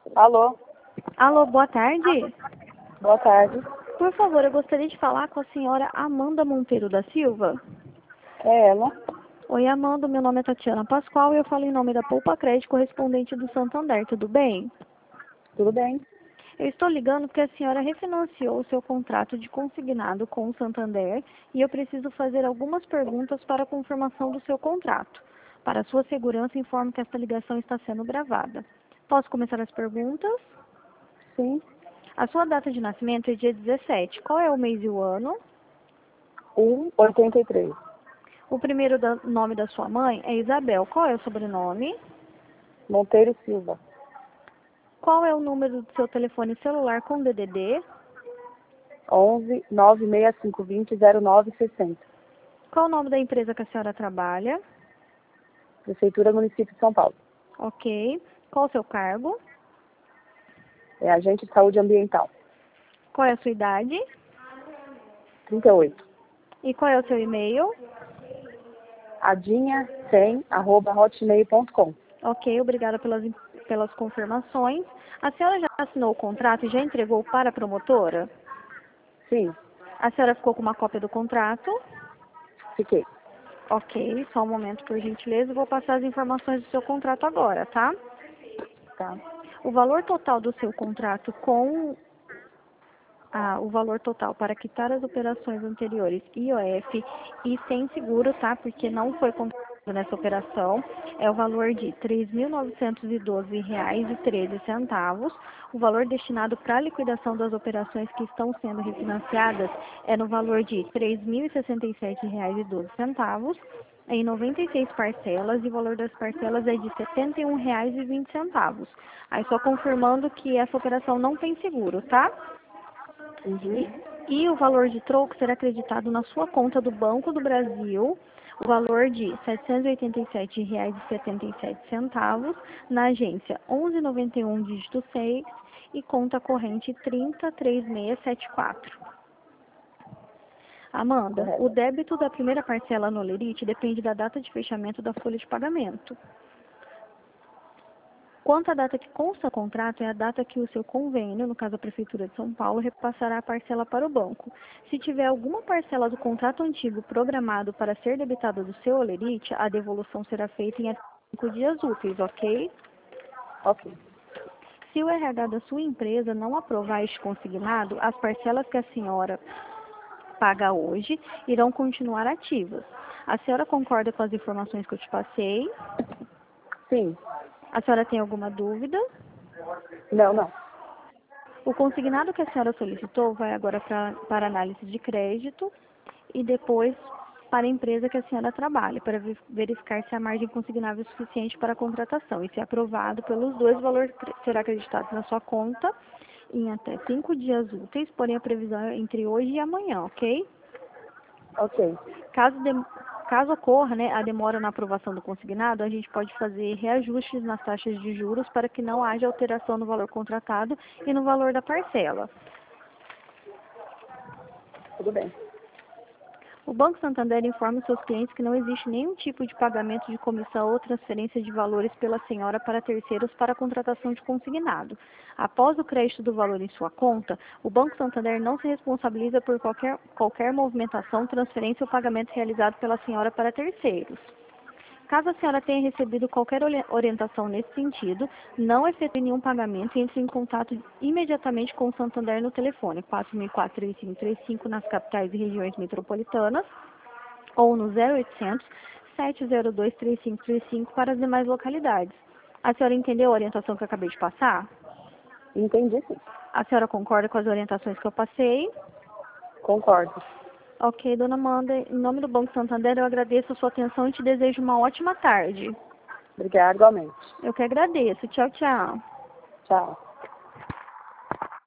Alô, Alô, boa tarde. boa tarde. Por favor, eu gostaria de falar com a senhora Amanda Monteiro da Silva. É ela? Oi, Amanda, meu nome é Tatiana Pascoal e eu falo em nome da Poupa Crédito, correspondente do Santander, tudo bem? Tudo bem? Eu estou ligando porque a senhora refinanciou o seu contrato de consignado com o Santander e eu preciso fazer algumas perguntas para a confirmação do seu contrato. Para sua segurança, informo que esta ligação está sendo gravada. Posso começar as perguntas? Sim. A sua data de nascimento é dia 17. Qual é o mês e o ano? 1,83. O primeiro nome da sua mãe é Isabel. Qual é o sobrenome? Monteiro Silva. Qual é o número do seu telefone celular com DDD? 11 96520 0960. Qual o nome da empresa que a senhora trabalha? Prefeitura Município de São Paulo. Ok. Qual o seu cargo? É agente de saúde ambiental. Qual é a sua idade? 38. E qual é o seu e-mail? adinha100@hotmail.com. Ok, obrigada pelas confirmações. A senhora já assinou o contrato e já entregou para a promotora? Sim, A senhora ficou com uma cópia do contrato? fiquei. Ok, só um momento, por gentileza. Eu vou passar as informações do seu contrato agora, tá? Tá. O valor total do seu contrato com o valor total para quitar as operações anteriores IOF e sem seguro, tá? Porque não foi contratado nessa operação, é o valor de R$ 3.912,13. O valor destinado para a liquidação das operações que estão sendo refinanciadas é no valor de R$ 3.067,12 em 96 parcelas e o valor das parcelas é de R$ 71,20. Aí só confirmando que essa operação não tem seguro, tá? Uhum. E o valor de troco será acreditado na sua conta do Banco do Brasil, o valor de R$ 787,77 na agência 1191, dígito 6 e conta corrente 303674. Amanda, Correto. o débito da primeira parcela no Lerite depende da data de fechamento da folha de pagamento. Quanto à data que consta o contrato, é a data que o seu convênio, no caso a Prefeitura de São Paulo, repassará a parcela para o banco. Se tiver alguma parcela do contrato antigo programado para ser debitada do seu Olerite, a devolução será feita em até 5 dias úteis, ok? Ok. Se o RH da sua empresa não aprovar este consignado, as parcelas que a senhora paga hoje irão continuar ativas. A senhora concorda com as informações que eu te passei? Sim. A senhora tem alguma dúvida? Não. O consignado que a senhora solicitou vai agora para análise de crédito e depois para a empresa que a senhora trabalha, para verificar se a margem consignável é suficiente para a contratação. E se aprovado pelos dois, o valor será acreditado na sua conta em até 5 dias úteis, porém a previsão é entre hoje e amanhã, ok? Ok. Caso ocorra, né, a demora na aprovação do consignado, a gente pode fazer reajustes nas taxas de juros para que não haja alteração no valor contratado e no valor da parcela. Tudo bem. O Banco Santander informa seus clientes que não existe nenhum tipo de pagamento de comissão ou transferência de valores pela senhora para terceiros para a contratação de consignado. Após o crédito do valor em sua conta, o Banco Santander não se responsabiliza por qualquer movimentação, transferência ou pagamento realizado pela senhora para terceiros. Caso a senhora tenha recebido qualquer orientação nesse sentido, não efetue nenhum pagamento e entre em contato imediatamente com o Santander no telefone 4004-3535 nas capitais e regiões metropolitanas ou no 0800 702 3535 para as demais localidades. A senhora entendeu a orientação que eu acabei de passar? Entendi, sim. A senhora concorda com as orientações que eu passei? Concordo. Ok, dona Amanda, em nome do Banco Santander, eu agradeço a sua atenção e te desejo uma ótima tarde. Obrigada, igualmente. Eu que agradeço. Tchau, tchau. Tchau.